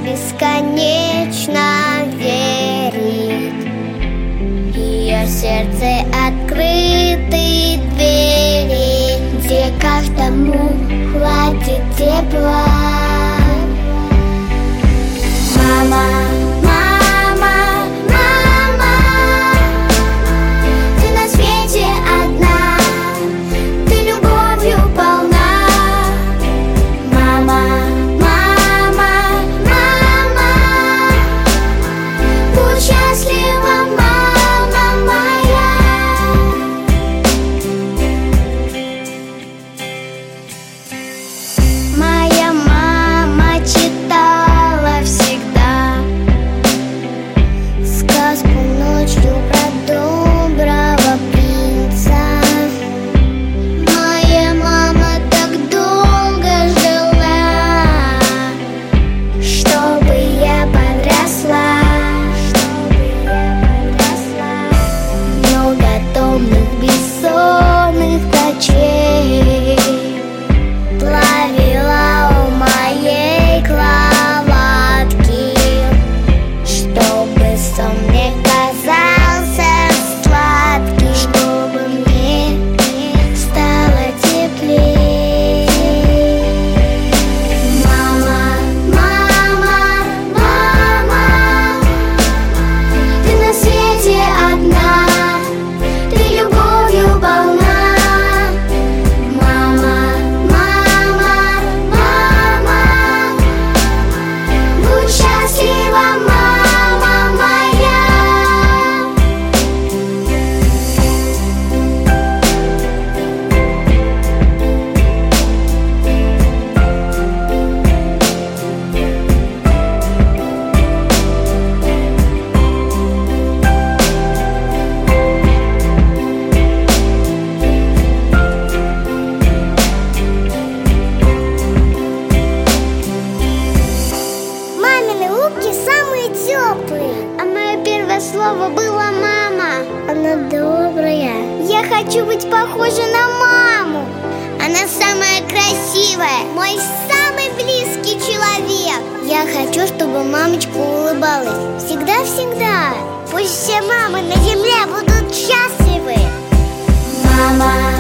бесконечно верит. В ее сердце открыты двери, где каждому хватит тепла. Мама, мама, мама, ты на свете одна, ты любовью полна. Мама, мама, мама, будь счастлива, мама моя. Моя мама читала всегда сказку ночью про доброго принца. Моя мама так долго жила, чтобы я подросла. Много томных бессонных ночей плавила у моей кроватки, чтобы сон мне казался сладким, чтобы мне стало теплее. Мама, мама, мама, ты на свете одна, ты любовью полна. Мама, мама, мама, будь счастлива, мама моя. Мамины улыбки самые теплые, а мое первое слово было мама. Она добрая. Я хочу быть похожа на маму. Она самая красивая, мой самый близкий человек. Я хочу, чтобы мамочка улыбалась всегда-всегда. Пусть все мамы на земле будут счастливы. Мама.